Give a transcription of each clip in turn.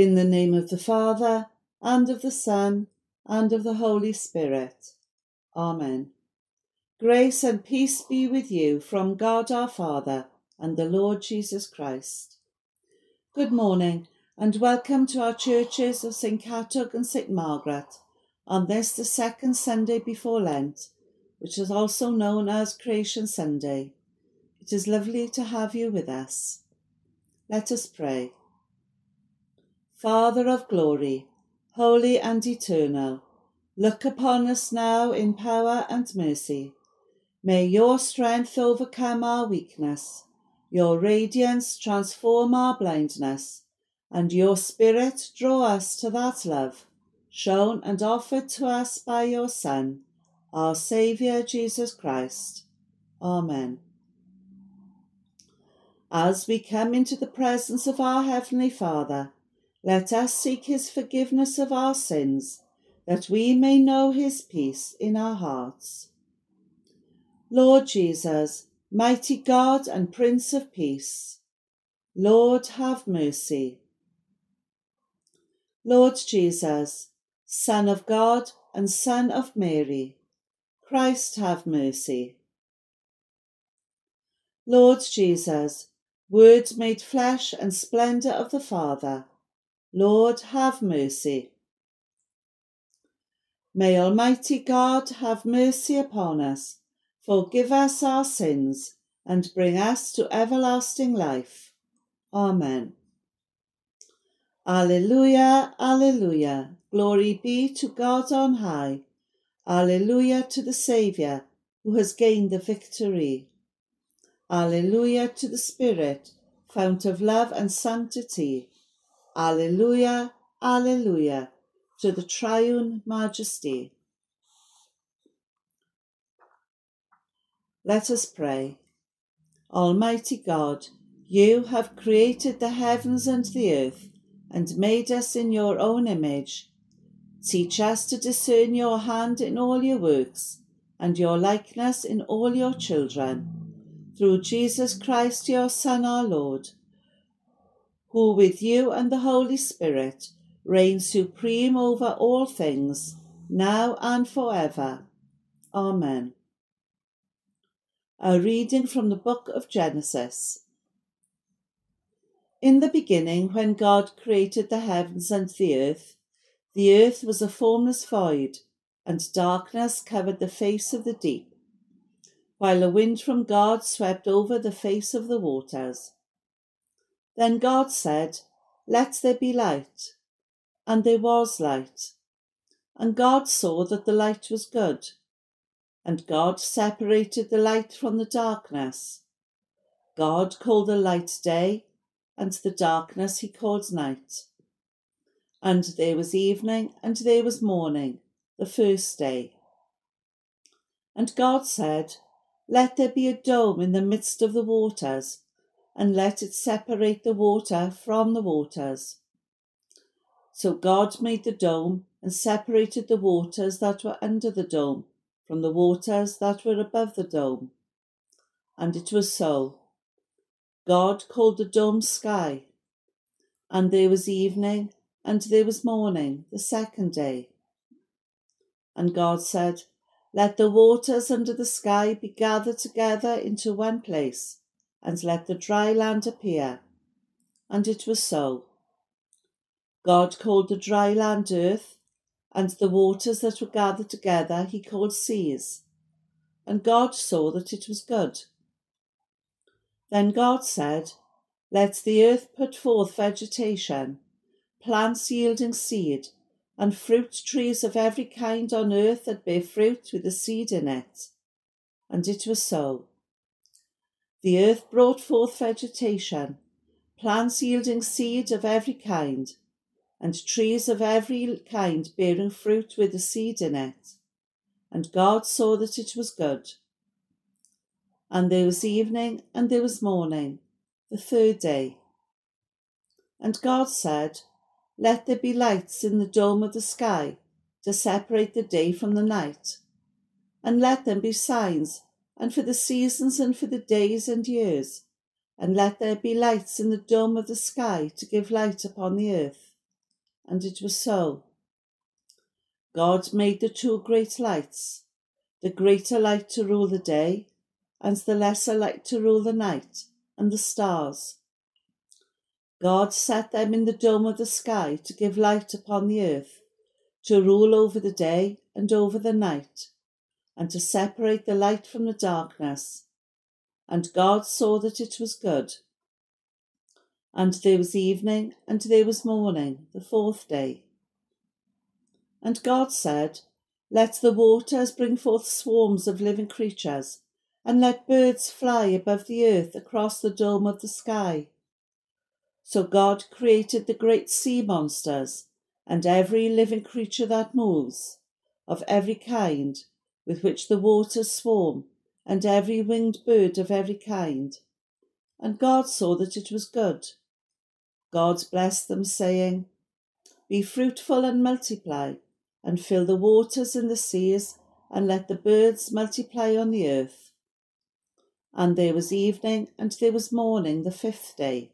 In the name of the Father, and of the Son, and of the Holy Spirit. Amen. Grace and peace be with you from God our Father and the Lord Jesus Christ. Good morning, and welcome to our churches of St. Catug and St. Margaret on this, the second Sunday before Lent, which is also known as Creation Sunday. It is lovely to have you with us. Let us pray. Father of glory, holy and eternal, look upon us now in power and mercy. May your strength overcome our weakness, your radiance transform our blindness, and your Spirit draw us to that love, shown and offered to us by your Son, our Saviour Jesus Christ. Amen. As we come into the presence of our Heavenly Father, let us seek his forgiveness of our sins, that we may know his peace in our hearts. Lord Jesus, mighty God and Prince of Peace, Lord, have mercy. Lord Jesus, Son of God and Son of Mary, Christ, have mercy. Lord Jesus, Word made flesh and splendour of the Father, Lord, have mercy. May Almighty God have mercy upon us, forgive us our sins, and bring us to everlasting life. Amen. Alleluia, alleluia. Glory be to God on high. Alleluia to the Saviour, who has gained the victory. Alleluia to the Spirit, fount of love and sanctity. Alleluia, alleluia, to the triune majesty. Let us pray. Almighty God, you have created the heavens and the earth, and made us in your own image. Teach us to discern your hand in all your works, and your likeness in all your children. Through Jesus Christ, your Son, our Lord, who with you and the Holy Spirit reigns supreme over all things, now and forever. Amen. A reading from the book of Genesis. In the beginning, when God created the heavens and the earth was a formless void, and darkness covered the face of the deep, while a wind from God swept over the face of the waters. Then God said, "Let there be light," and there was light. And God saw that the light was good. And God separated the light from the darkness. God called the light day, and the darkness he called night. And there was evening, and there was morning, the first day. And God said, "Let there be a dome in the midst of the waters, and let it separate the water from the waters." So God made the dome, and separated the waters that were under the dome from the waters that were above the dome. And it was so. God called the dome sky. And there was evening, and there was morning, the second day. And God said, "Let the waters under the sky be gathered together into one place, and let the dry land appear." And it was so. God called the dry land earth, and the waters that were gathered together he called seas. And God saw that it was good. Then God said, "Let the earth put forth vegetation, plants yielding seed, and fruit trees of every kind on earth that bear fruit with a seed in it." And it was so. The earth brought forth vegetation, plants yielding seed of every kind, and trees of every kind bearing fruit with a seed in it. And God saw that it was good. And there was evening, and there was morning, the third day. And God said, "Let there be lights in the dome of the sky, to separate the day from the night, and let them be signs, and for the seasons and for the days and years, and let there be lights in the dome of the sky to give light upon the earth." and it was so. God made the two great lights, the greater light to rule the day, and the lesser light to rule the night, and the stars. God set them in the dome of the sky to give light upon the earth, to rule over the day and over the night, and to separate the light from the darkness. And God saw that it was good. And there was evening, and there was morning, the fourth day. And God said, Let the waters bring forth swarms of living creatures, and let birds fly above the earth across the dome of the sky. So God created the great sea monsters, and every living creature that moves, of every kind, with which the waters swarm, and every winged bird of every kind. And God saw that it was good. God blessed them, saying, Be fruitful and multiply, and fill the waters in the seas, and let the birds multiply on the earth. And there was evening, and there was morning, the fifth day.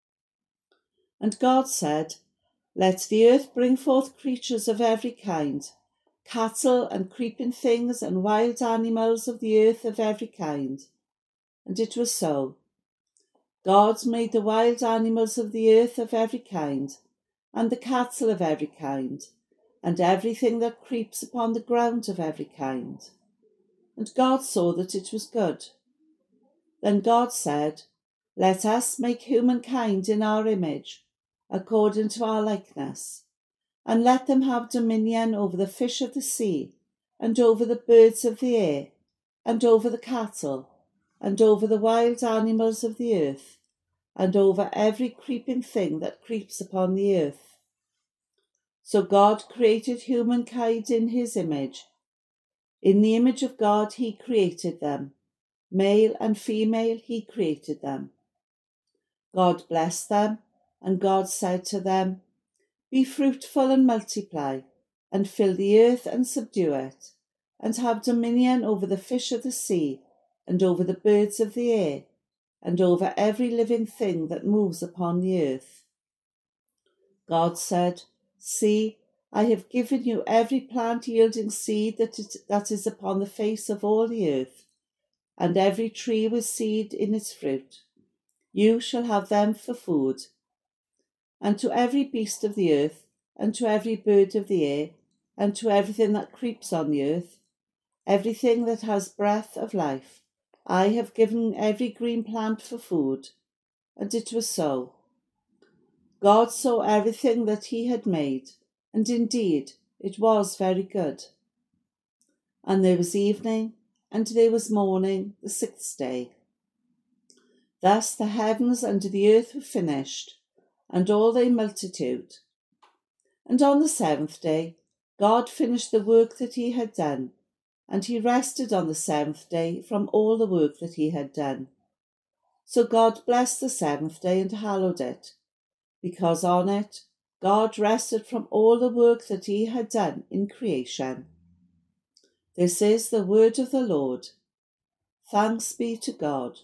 And God said, Let the earth bring forth creatures of every kind, cattle and creeping things and wild animals of the earth of every kind. And it was so. God made the wild animals of the earth of every kind, and the cattle of every kind, and everything that creeps upon the ground of every kind. And God saw that it was good. Then God said, Let us make humankind in our image, according to our likeness, and let them have dominion over the fish of the sea, and over the birds of the air, and over the cattle, and over the wild animals of the earth, and over every creeping thing that creeps upon the earth. So God created humankind in his image. In the image of God he created them. Male and female he created them. God blessed them, and God said to them, Be fruitful and multiply, and fill the earth and subdue it, and have dominion over the fish of the sea, and over the birds of the air, and over every living thing that moves upon the earth. God said, See, I have given you every plant yielding seed that is upon the face of all the earth, and every tree with seed in its fruit. You shall have them for food. And to every beast of the earth, and to every bird of the air, and to everything that creeps on the earth, everything that has breath of life, I have given every green plant for food. And it was so. God saw everything that he had made, and indeed it was very good. And there was evening, and there was morning, the sixth day. Thus the heavens and the earth were finished, and all their multitude. And on the seventh day God finished the work that he had done, and he rested on the seventh day from all the work that he had done. So God blessed the seventh day and hallowed it, because on it God rested from all the work that he had done in creation. This is the word of the Lord. Thanks be to God.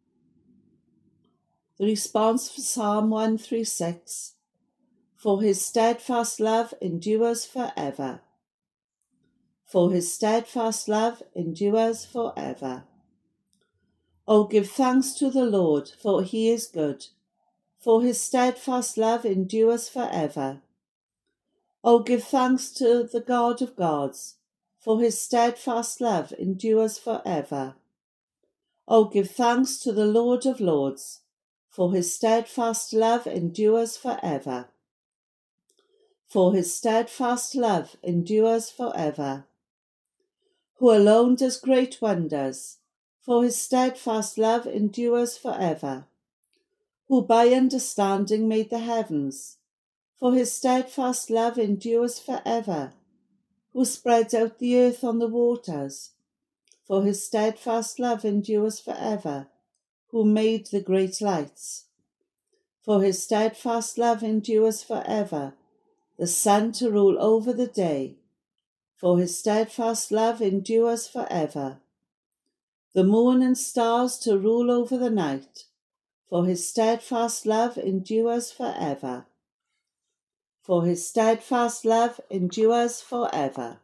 The response for Psalm 136, For his steadfast love endures forever. For his steadfast love endures forever. O give thanks to the Lord, for he is good, for his steadfast love endures forever. O give thanks to the God of gods, for his steadfast love endures forever. O give thanks to the Lord of lords, for his steadfast love endures forever. For his steadfast love endures forever. Who alone does great wonders, for his steadfast love endures forever. Who by understanding made the heavens, for his steadfast love endures forever. Who spread out the earth on the waters, for his steadfast love endures forever. Who made the great lights, for his steadfast love endures forever. The sun to rule over the day, for his steadfast love endures forever. The moon and stars to rule over the night, for his steadfast love endures forever. for his steadfast love endures forever.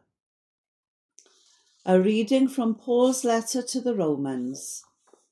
A reading from Paul's letter to the Romans.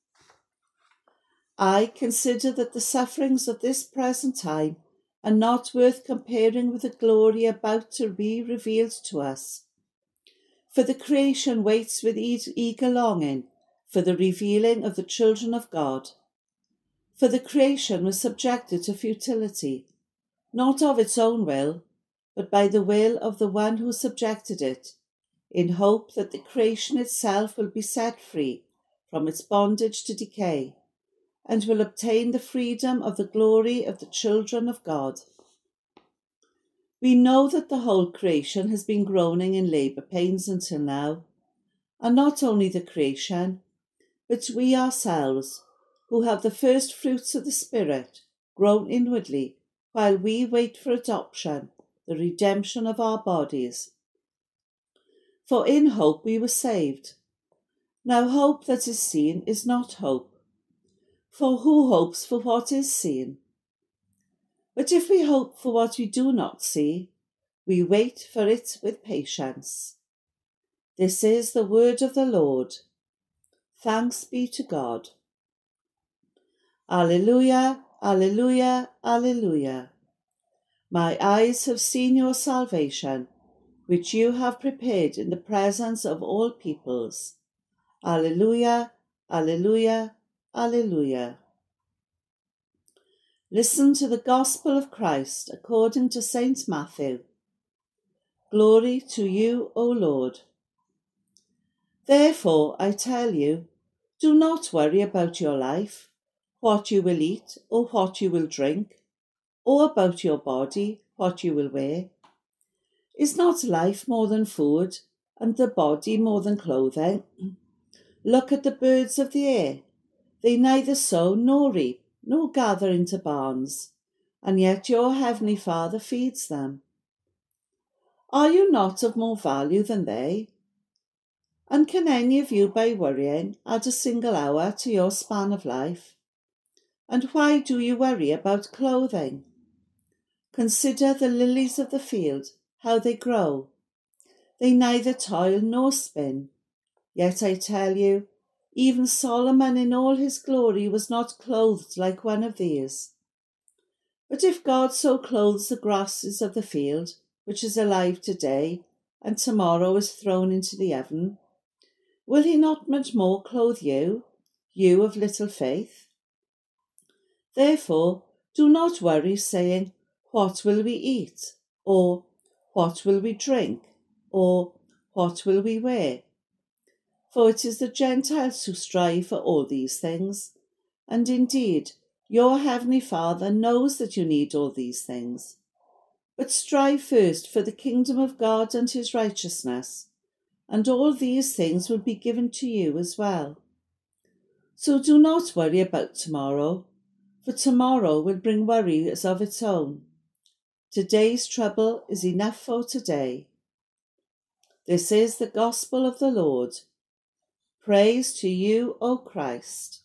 I consider that the sufferings of this present time are not worth comparing with the glory about to be revealed to us. For the creation waits with eager longing for the revealing of the children of God. For the creation was subjected to futility, not of its own will, but by the will of the one who subjected it, in hope that the creation itself will be set free from its bondage to decay, and will obtain the freedom of the glory of the children of God. We know that the whole creation has been groaning in labour pains until now, and not only the creation, but we ourselves, who have the first fruits of the Spirit, groan inwardly while we wait for adoption, the redemption of our bodies. For in hope we were saved. Now hope that is seen is not hope. For who hopes for what is seen? But if we hope for what we do not see, we wait for it with patience. This is the word of the Lord. Thanks be to God. Alleluia, alleluia, alleluia. My eyes have seen your salvation, which you have prepared in the presence of all peoples. Alleluia, alleluia, alleluia. Listen to the Gospel of Christ according to St. Matthew. Glory to you, O Lord. Therefore, I tell you, do not worry about your life, what you will eat or what you will drink, or about your body, what you will wear. Is not life more than food, and the body more than clothing? Look at the birds of the air. They neither sow nor reap, nor gather into barns, and yet your heavenly Father feeds them. Are you not of more value than they? And can any of you, by worrying, add a single hour to your span of life? And why do you worry about clothing? Consider the lilies of the field, how they grow. They neither toil nor spin. Yet I tell you, even Solomon in all his glory was not clothed like one of these. But if God so clothes the grasses of the field, which is alive today, and tomorrow is thrown into the oven, will he not much more clothe you, you of little faith? Therefore, do not worry, saying, what will we eat? Or, what will we drink? Or, what will we wear? For it is the Gentiles who strive for all these things, and indeed, your heavenly Father knows that you need all these things. But strive first for the kingdom of God and his righteousness, and all these things will be given to you as well. So do not worry about tomorrow, for tomorrow will bring worries of its own. Today's trouble is enough for today. This is the gospel of the Lord. Praise to you, O Christ.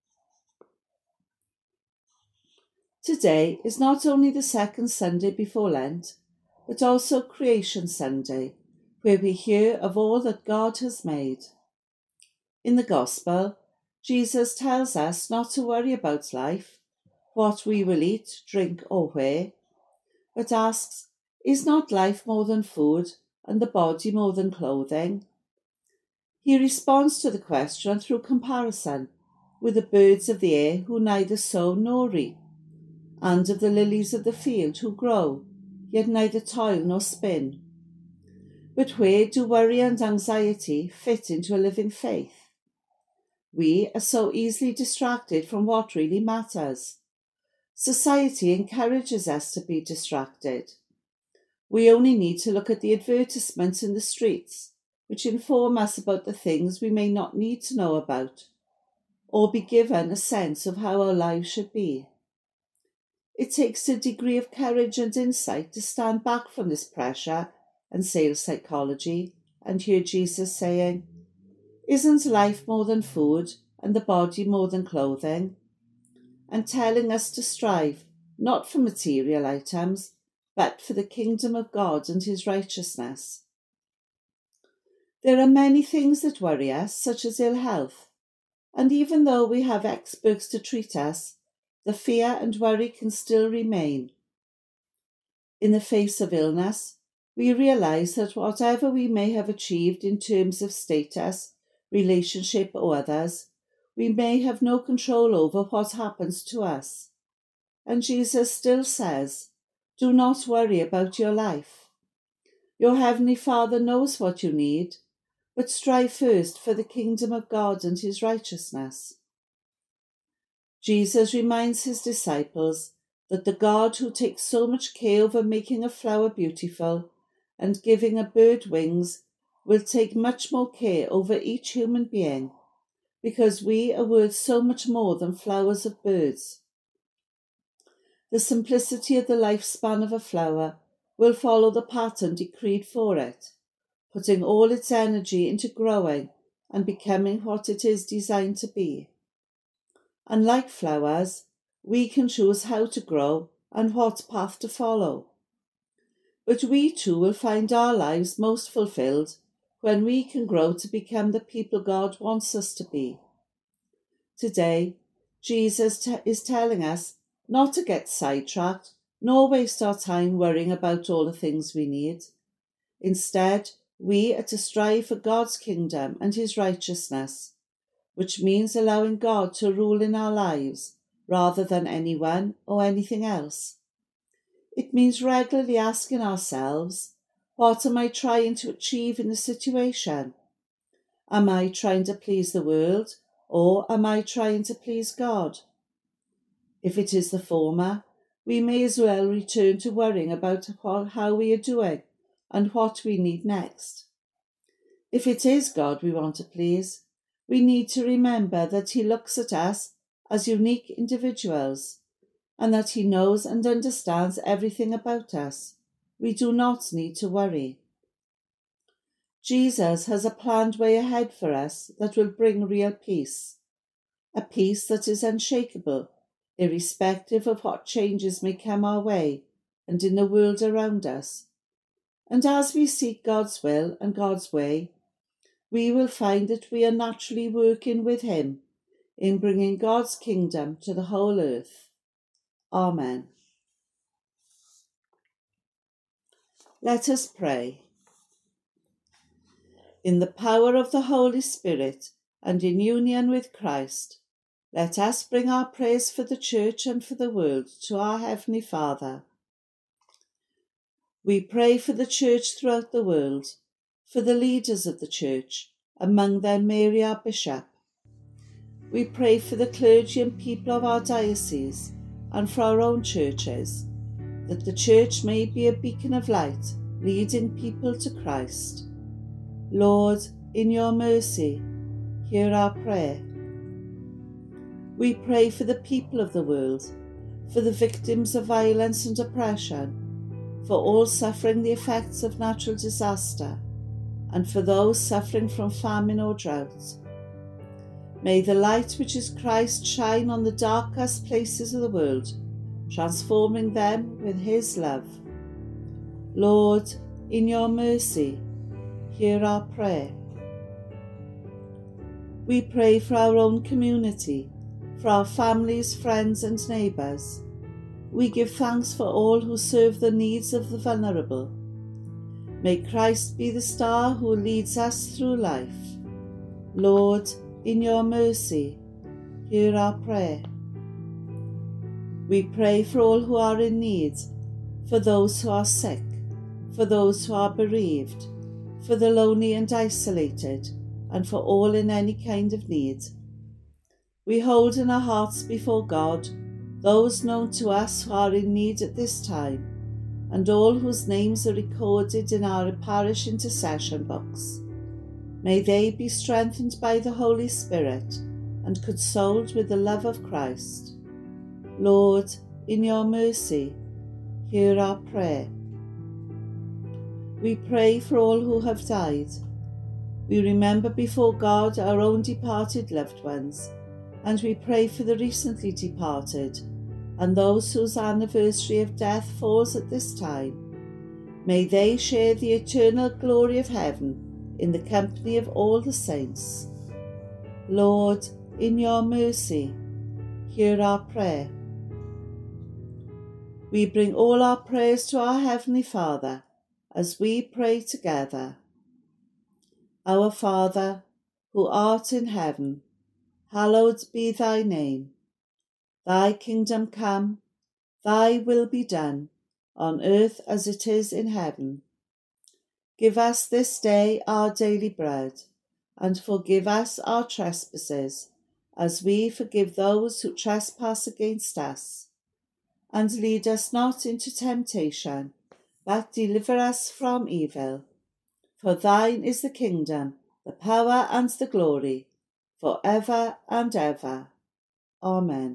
Today is not only the second Sunday before Lent, but also Creation Sunday, where we hear of all that God has made. In the Gospel, Jesus tells us not to worry about life, what we will eat, drink, or wear, but asks, is not life more than food, and the body more than clothing? He responds to the question through comparison with the birds of the air who neither sow nor reap, and of the lilies of the field who grow, yet neither toil nor spin. But where do worry and anxiety fit into a living faith? We are so easily distracted from what really matters. Society encourages us to be distracted. We only need to look at the advertisements in the streets, which inform us about the things we may not need to know about, or be given a sense of how our lives should be. It takes a degree of courage and insight to stand back from this pressure and sales psychology and hear Jesus saying, isn't life more than food and the body more than clothing? And telling us to strive not for material items, but for the kingdom of God and his righteousness. There are many things that worry us, such as ill health, and even though we have experts to treat us, the fear and worry can still remain. In the face of illness, we realize that whatever we may have achieved in terms of status, relationship, or others, we may have no control over what happens to us. And Jesus still says, "Do not worry about your life. Your Heavenly Father knows what you need, but strive first for the kingdom of God and his righteousness." Jesus reminds his disciples that the God who takes so much care over making a flower beautiful and giving a bird wings will take much more care over each human being, because we are worth so much more than flowers of birds. The simplicity of the lifespan of a flower will follow the pattern decreed for it, putting all its energy into growing and becoming what it is designed to be. And like flowers, we can choose how to grow and what path to follow. But we too will find our lives most fulfilled when we can grow to become the people God wants us to be. Today, Jesus is telling us not to get sidetracked, nor waste our time worrying about all the things we need. Instead, we are to strive for God's kingdom and his righteousness, which means allowing God to rule in our lives rather than anyone or anything else. It means regularly asking ourselves, what am I trying to achieve in the situation? Am I trying to please the world, or am I trying to please God? If it is the former, we may as well return to worrying about how we are doing and what we need next. If it is God we want to please, we need to remember that he looks at us as unique individuals and that he knows and understands everything about us. We do not need to worry. Jesus has a planned way ahead for us that will bring real peace, a peace that is unshakable, irrespective of what changes may come our way and in the world around us. And as we seek God's will and God's way, we will find that we are naturally working with him in bringing God's kingdom to the whole earth. Amen. Let us pray. In the power of the Holy Spirit and in union with Christ, let us bring our prayers for the Church and for the world to our Heavenly Father. We pray for the Church throughout the world, for the leaders of the Church, among them Mary our Bishop. We pray for the clergy and people of our diocese and for our own churches, that the Church may be a beacon of light, leading people to Christ. Lord, in your mercy, hear our prayer. We pray for the people of the world, for the victims of violence and oppression, for all suffering the effects of natural disaster, and for those suffering from famine or drought. May the light which is Christ shine on the darkest places of the world, transforming them with his love. Lord, in your mercy, hear our prayer. We pray for our own community, for our families, friends and neighbours. We give thanks for all who serve the needs of the vulnerable. May Christ be the star who leads us through life. Lord, in your mercy, hear our prayer. We pray for all who are in need, for those who are sick, for those who are bereaved, for the lonely and isolated, and for all in any kind of need. We hold in our hearts before God those known to us who are in need at this time, and all whose names are recorded in our parish intercession books. May they be strengthened by the Holy Spirit and consoled with the love of Christ. Lord, in your mercy, hear our prayer. We pray for all who have died. We remember before God our own departed loved ones, and we pray for the recently departed, and those whose anniversary of death falls at this time, may they share the eternal glory of heaven in the company of all the saints. Lord, in your mercy, hear our prayer. We bring all our prayers to our Heavenly Father as we pray together. Our Father, who art in heaven, hallowed be thy name. Thy kingdom come, thy will be done, on earth as it is in heaven. Give us this day our daily bread, and forgive us our trespasses, as we forgive those who trespass against us. And lead us not into temptation, but deliver us from evil. For thine is the kingdom, the power, and the glory, for ever and ever. Amen.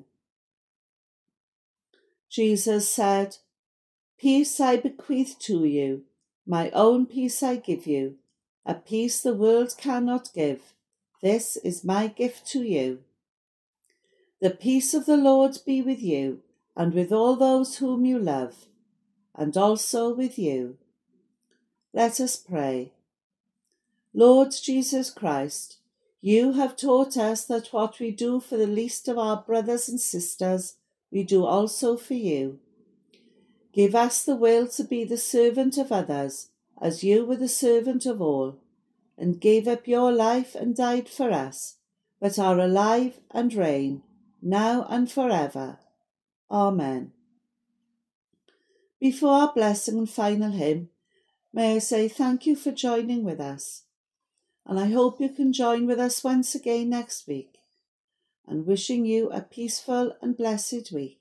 Jesus said, Peace I bequeath to you, my own peace I give you, a peace the world cannot give. This is my gift to you. The peace of the Lord be with you, and with all those whom you love, and also with you. Let us pray. Lord Jesus Christ, you have taught us that what we do for the least of our brothers and sisters, we do also for you. Give us the will to be the servant of others, as you were the servant of all, and gave up your life and died for us, but are alive and reign, now and forever. Amen. Before our blessing and final hymn, may I say thank you for joining with us, and I hope you can join with us once again next week, and wishing you a peaceful and blessed week.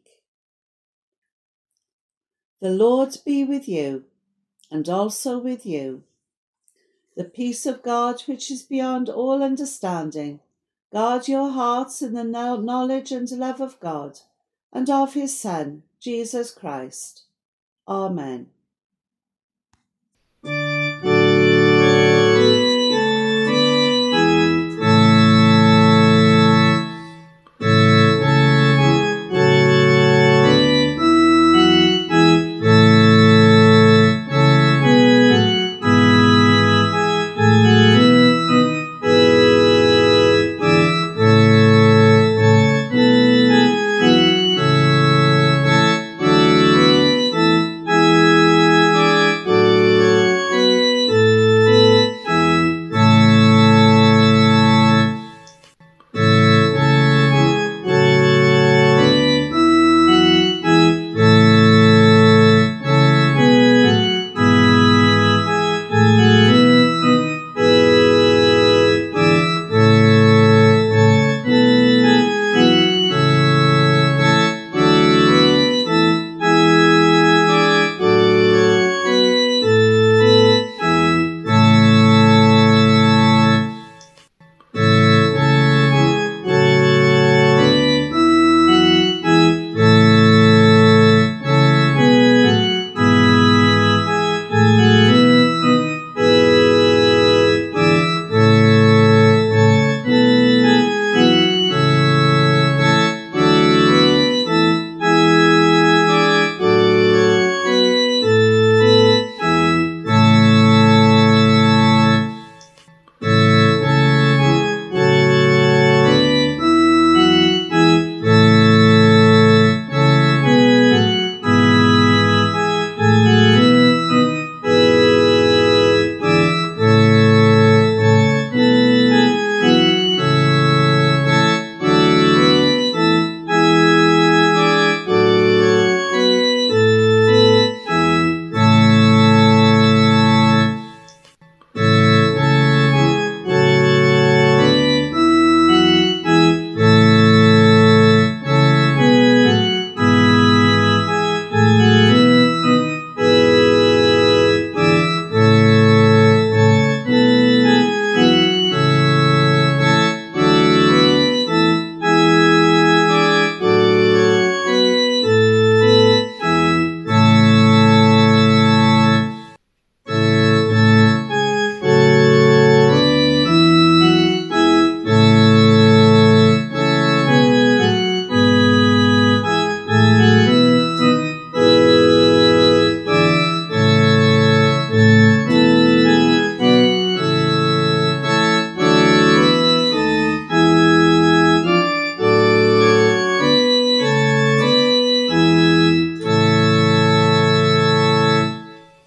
The Lord be with you, and also with you. The peace of God, which is beyond all understanding, guard your hearts in the knowledge and love of God, and of his Son, Jesus Christ. Amen.